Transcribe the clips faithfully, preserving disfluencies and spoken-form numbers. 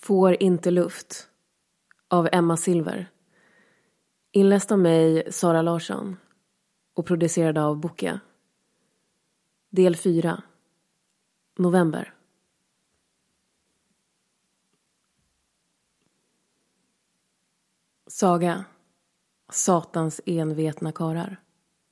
Får inte luft av Emma Silver. Inläst av mig, Sara Larsson, och producerad av Bokia. Del fyra. November. Saga. Satans envetna karar.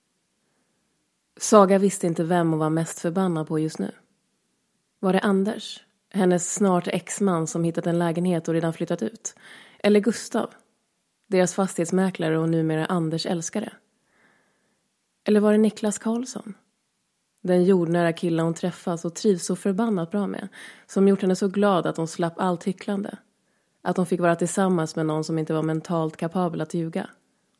Saga visste inte vem hon var mest förbannad på just nu. Var det Anders, hennes snart exman som hittat en lägenhet och redan flyttat ut? Eller Gustav, deras fastighetsmäklare och numera Anders älskare? Eller var det Niklas Karlsson, den jordnära killen hon träffas och trivs så förbannat bra med, som gjort henne så glad att hon slapp allt hycklande, att hon fick vara tillsammans med någon som inte var mentalt kapabel att ljuga?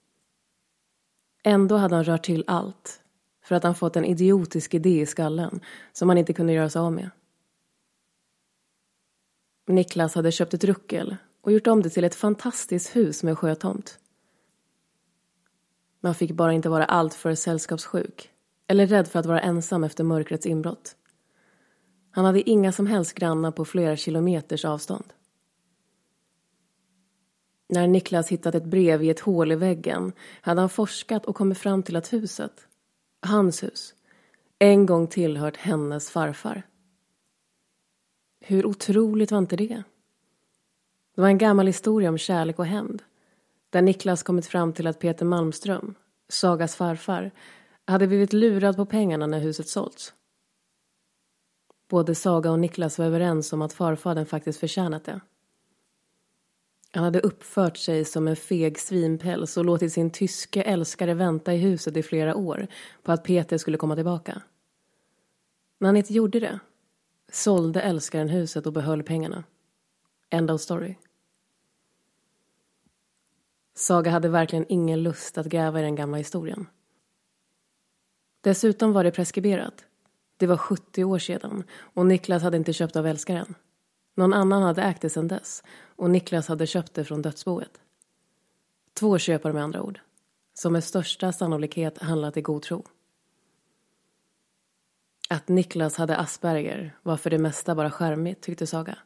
Ändå hade han rört till allt för att han fått en idiotisk idé i skallen som han inte kunde göra sig av med. Niklas hade köpt ett ruckel och gjort om det till ett fantastiskt hus med sjötomt. Man fick bara inte vara allt för sällskapssjuk eller rädd för att vara ensam efter mörkrets inbrott. Han hade inga som helst grannar på flera kilometers avstånd. När Niklas hittat ett brev i ett hål i väggen hade han forskat och kommit fram till att huset, hans hus, en gång tillhört hennes farfar. Hur otroligt var inte det? Det var en gammal historia om kärlek och hämnd, där Niklas kommit fram till att Peter Malmström, Sagas farfar, hade blivit lurad på pengarna när huset sålts. Både Saga och Niklas var överens om att farfadern faktiskt förtjänat det. Han hade uppfört sig som en feg svinpäls och låtit sin tyske älskare vänta i huset i flera år på att Peter skulle komma tillbaka. När han inte gjorde det sålde älskaren huset och behöll pengarna. End of story. Saga hade verkligen ingen lust att gräva i den gamla historien. Dessutom var det preskriberat. Det var sjuttio år sedan och Niklas hade inte köpt av älskaren. Någon annan hade ägt det sedan dess och Niklas hade köpt det från dödsboet. Två köpare med andra ord, som med största sannolikhet handlat i god tro. Att Niklas hade Asperger var för det mesta bara charmigt, tyckte Saga.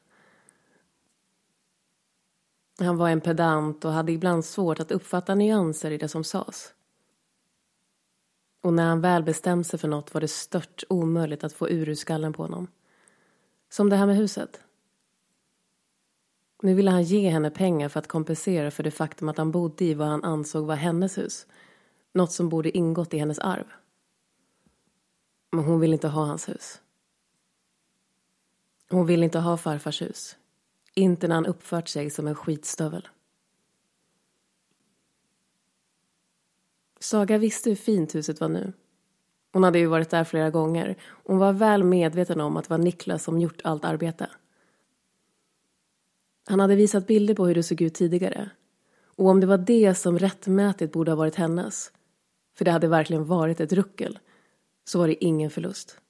Han var en pedant och hade ibland svårt att uppfatta nyanser i det som sades. Och när han väl bestämde sig för något var det stört omöjligt att få ur ur skallen på honom. Som det här med huset. Nu ville han ge henne pengar för att kompensera för det faktum att han bodde i vad han ansåg var hennes hus. Något som borde ingått i hennes arv. Men hon ville inte ha hans hus. Hon ville inte ha farfars hus. Inte när han uppfört sig som en skitstövel. Saga visste hur fint huset var nu. Hon hade ju varit där flera gånger. Hon var väl medveten om att det var Niklas som gjort allt arbete. Han hade visat bilder på hur det såg ut tidigare. Och om det var det som rättmätigt borde ha varit hennes, för det hade verkligen varit ett ruckel, så var det ingen förlust.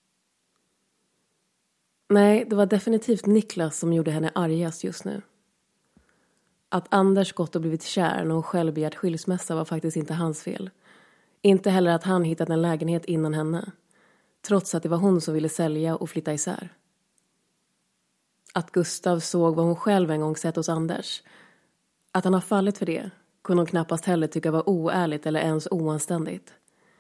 Nej, det var definitivt Niklas som gjorde henne argast just nu. Att Anders gått och blivit kär när hon själv begärt skilsmässa var faktiskt inte hans fel. Inte heller att han hittat en lägenhet innan henne, trots att det var hon som ville sälja och flytta isär. Att Gustav såg vad hon själv en gång sett hos Anders. Att han har fallit för det kunde hon knappast heller tycka var oärligt eller ens oanständigt.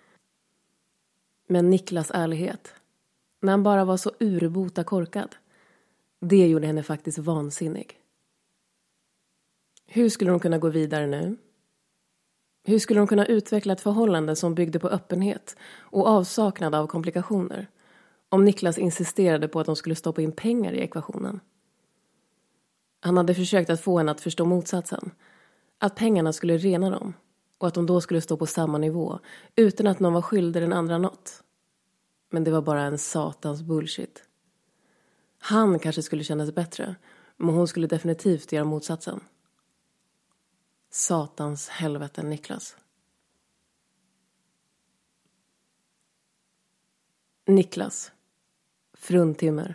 Men Niklas ärlighet, när han bara var så urbota korkad, det gjorde henne faktiskt vansinnig. Hur skulle hon kunna gå vidare nu? Hur skulle hon kunna utveckla ett förhållande som byggde på öppenhet och avsaknad av komplikationer om Niklas insisterade på att de skulle stoppa in pengar i ekvationen? Han hade försökt att få henne att förstå motsatsen. Att pengarna skulle rena dem och att de då skulle stå på samma nivå utan att någon var skyldig den andra något. Men det var bara en satans bullshit. Han kanske skulle känna sig bättre, men hon skulle definitivt göra motsatsen. Satans helvete, Niklas. Niklas. Fruntimmer.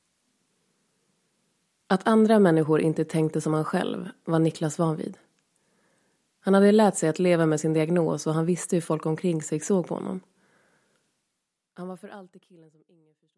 Att andra människor inte tänkte som han själv var Niklas van vid. Han hade lärt sig att leva med sin diagnos och han visste hur folk omkring sig såg på honom. Han var för alltid killen som ingen förstod.